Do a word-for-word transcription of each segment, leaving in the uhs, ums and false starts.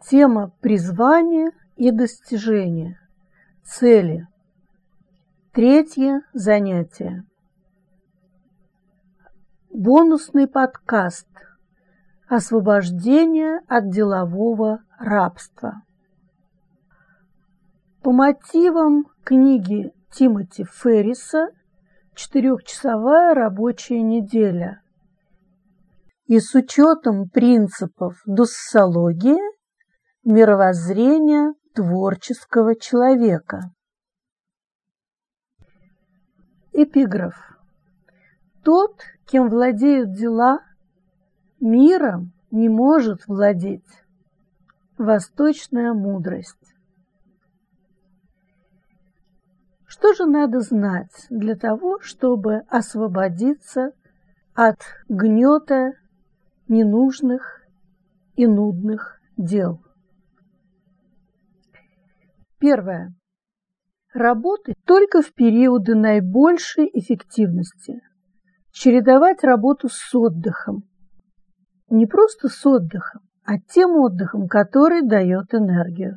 Тема призвания и достижения. Цели. Третье занятие. Бонусный подкаст. Освобождение от делового рабства. По мотивам книги Тимоти Ферриса «Четырехчасовая рабочая неделя» и с учетом принципов доссологии мировоззрения творческого человека. Эпиграф. Тот, кем владеют дела, миром не может владеть. Восточная мудрость. Что же надо знать для того, чтобы освободиться от гнета ненужных и нудных дел? Первое. Работать только в периоды наибольшей эффективности. Чередовать работу с отдыхом. Не просто с отдыхом, а тем отдыхом, который дает энергию.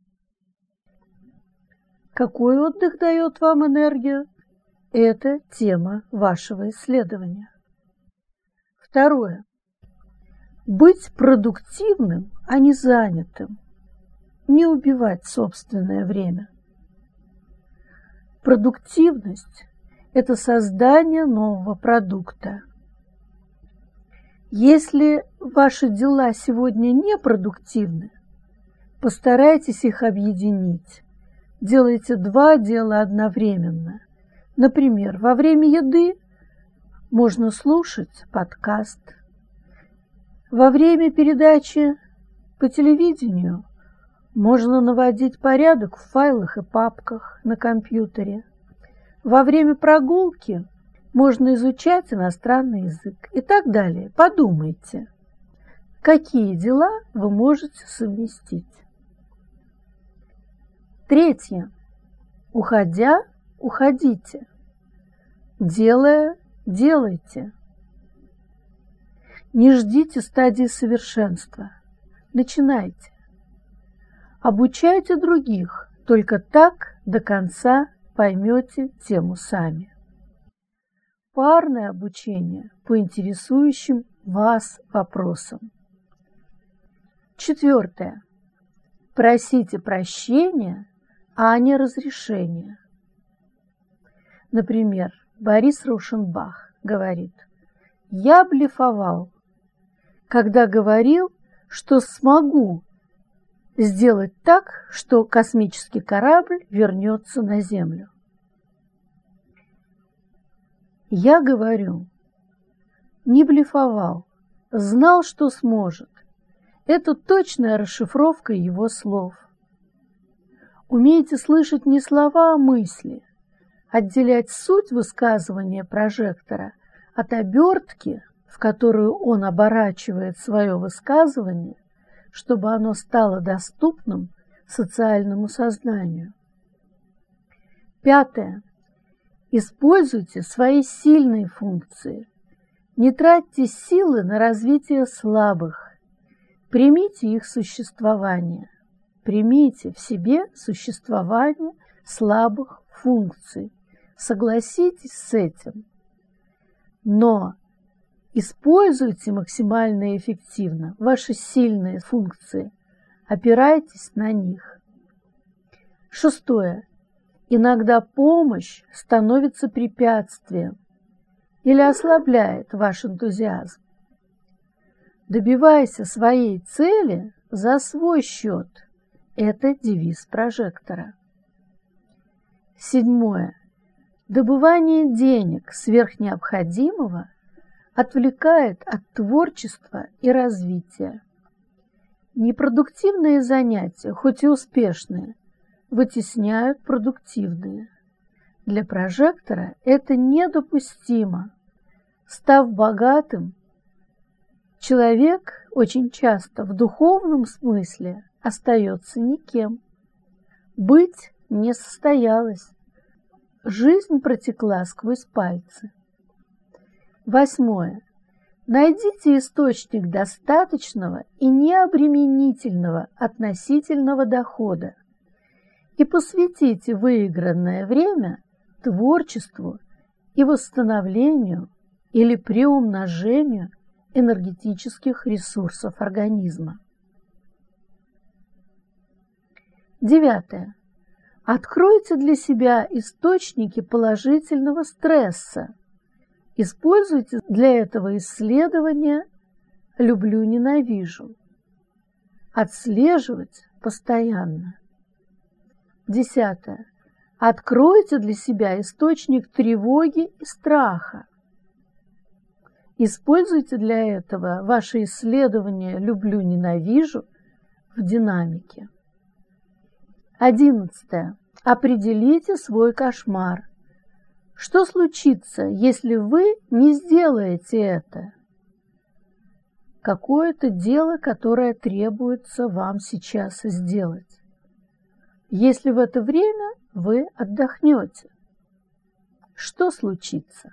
Какой отдых дает вам энергию? Это тема вашего исследования. Второе. Быть продуктивным, а не занятым. Не убивать собственное время. Продуктивность – это создание нового продукта. Если ваши дела сегодня непродуктивны, постарайтесь их объединить. Делайте два дела одновременно. Например, во время еды можно слушать подкаст. Во время передачи по телевидению можно наводить порядок в файлах и папках на компьютере. Во время прогулки можно изучать иностранный язык и так далее. Подумайте, какие дела вы можете совместить. Третье. Уходя, уходите. Делая, делайте. Не ждите стадии совершенства. Начинайте. Обучайте других, только так до конца поймете тему сами. Парное обучение по интересующим вас вопросам. Четвертое. Просите прощения, а не разрешения. Например, Борис Раушенбах говорит: «Я блефовал, когда говорил, что смогу сделать так, что космический корабль вернется на Землю. Я говорю, не блефовал, знал, что сможет. Это точная расшифровка его слов. Умейте слышать не слова, а мысли, отделять суть высказывания прожектора от обертки, в которую он оборачивает свое высказывание, чтобы оно стало доступным социальному сознанию. Пятое. Используйте свои сильные функции. Не тратьте силы на развитие слабых. Примите их существование. Примите в себе существование слабых функций. Согласитесь с этим. Но используйте максимально эффективно ваши сильные функции. Опирайтесь на них. Шестое. Иногда помощь становится препятствием или ослабляет ваш энтузиазм. Добивайся своей цели за свой счет. Это девиз прожектора. Седьмое. Добывание денег сверх необходимого отвлекает от творчества и развития. Непродуктивные занятия, хоть и успешные, вытесняют продуктивные. Для прожектора это недопустимо. Став богатым, человек очень часто в духовном смысле остается никем. Быть не состоялось. Жизнь протекла сквозь пальцы. Восьмое. Найдите источник достаточного и необременительного относительного дохода и посвятите выигранное время творчеству и восстановлению или приумножению энергетических ресурсов организма. Девятое. Откройте для себя источники положительного стресса. Используйте для этого исследования «люблю-ненавижу». Отслеживать постоянно. Десятое. Откройте для себя источник тревоги и страха. Используйте для этого ваше исследование «люблю-ненавижу» в динамике. Одиннадцатое. Определите свой кошмар. Что случится, если вы не сделаете это? Какое-то дело, которое требуется вам сейчас сделать. Если в это время вы отдохнете, что случится?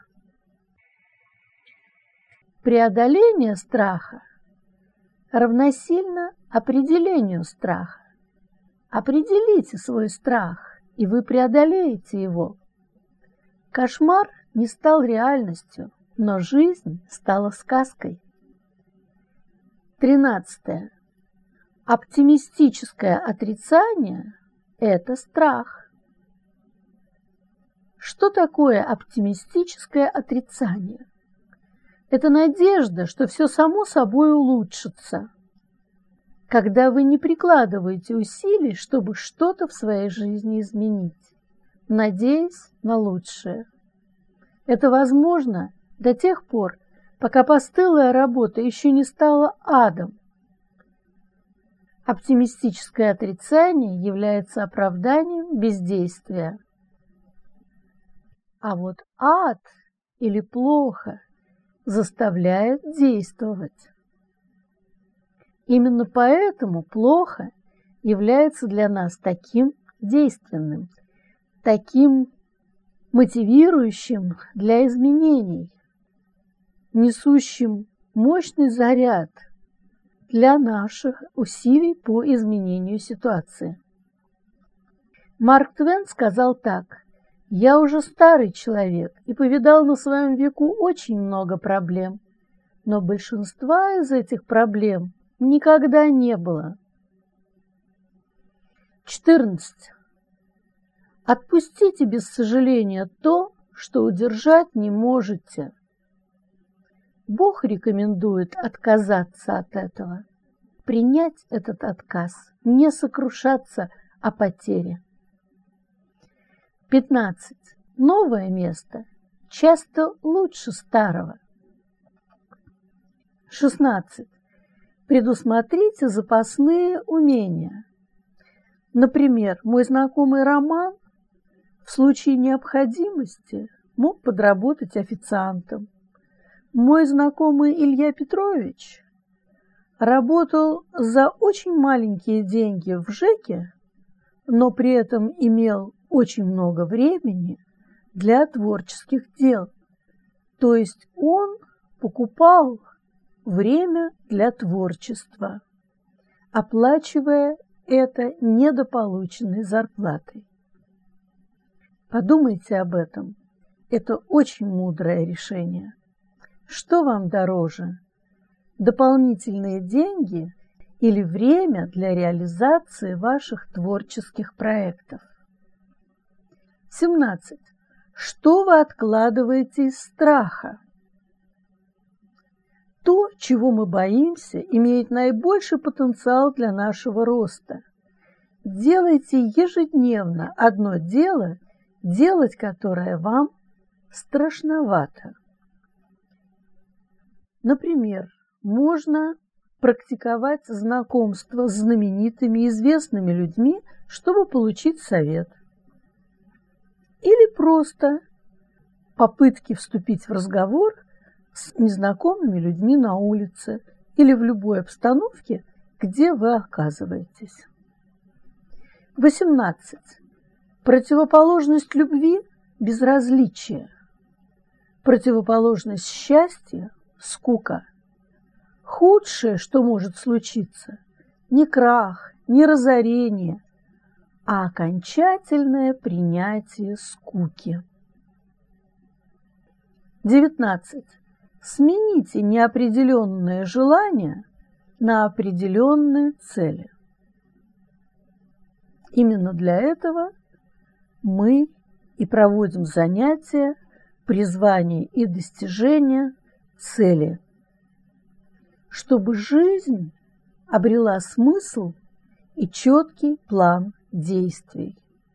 Преодоление страха равносильно определению страха. Определите свой страх, и вы преодолеете его. Кошмар не стал реальностью, но жизнь стала сказкой. Тринадцатое. Оптимистическое отрицание – это страх. Что такое оптимистическое отрицание? Это надежда, что все само собой улучшится. Когда вы не прикладываете усилий, чтобы что-то в своей жизни изменить, надеясь на лучшее. Это возможно до тех пор, пока постылая работа еще не стала адом. Оптимистическое отрицание является оправданием бездействия. А вот ад или плохо заставляет действовать. Именно поэтому плохо является для нас таким действенным, таким мотивирующим для изменений, несущим мощный заряд для наших усилий по изменению ситуации. Марк Твен сказал так: «Я уже старый человек и повидал на своем веку очень много проблем, но большинства из этих проблем никогда не было». четырнадцать. Отпустите без сожаления то, что удержать не можете. Бог рекомендует отказаться от этого, принять этот отказ, не сокрушаться о потере. пятнадцать. Новое место часто лучше старого. шестнадцать. Предусмотрите запасные умения. Например, мой знакомый Роман в случае необходимости мог подработать официантом. Мой знакомый Илья Петрович работал за очень маленькие деньги в ЖЭКе, но при этом имел очень много времени для творческих дел. То есть он покупал время для творчества, оплачивая это недополученной зарплатой. Подумайте об этом. Это очень мудрое решение. Что вам дороже? Дополнительные деньги или время для реализации ваших творческих проектов? семнадцать. Что вы откладываете из страха? То, чего мы боимся, имеет наибольший потенциал для нашего роста. Делайте ежедневно одно дело, делать которое вам страшновато. Например, можно практиковать знакомство с знаменитыми известными людьми, чтобы получить совет. Или просто попытки вступить в разговор с незнакомыми людьми на улице или в любой обстановке, где вы оказываетесь. восемнадцать. Противоположность любви – безразличие. Противоположность счастья скука. Худшее, что может случиться, не крах, не разорение, а окончательное принятие скуки. девятнадцать. Смените неопределенные желания на определенные цели. Именно для этого мы и проводим занятия призвания и достижения цели, чтобы жизнь обрела смысл и четкий план действий,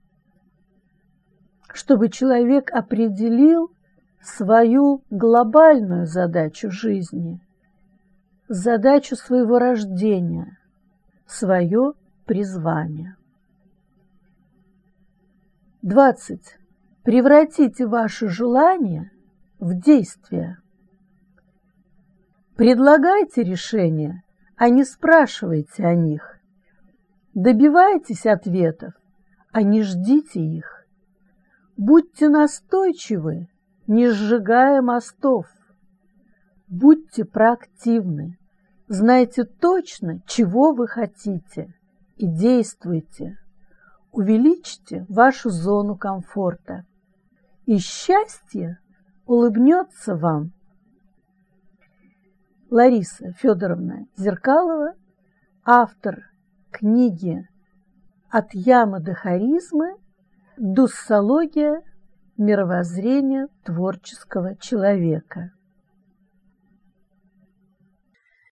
чтобы человек определил свою глобальную задачу жизни, задачу своего рождения, свое призвание. двадцать. Превратите ваши желания в действия. Предлагайте решения, а не спрашивайте о них. Добивайтесь ответов, а не ждите их. Будьте настойчивы, не сжигая мостов. Будьте проактивны, знайте точно, чего вы хотите, и действуйте. Увеличьте вашу зону комфорта, и счастье улыбнется вам. Лариса Федоровна Зеркалова, автор книги «От ямы до харизмы. Дуссология мировоззрения творческого человека».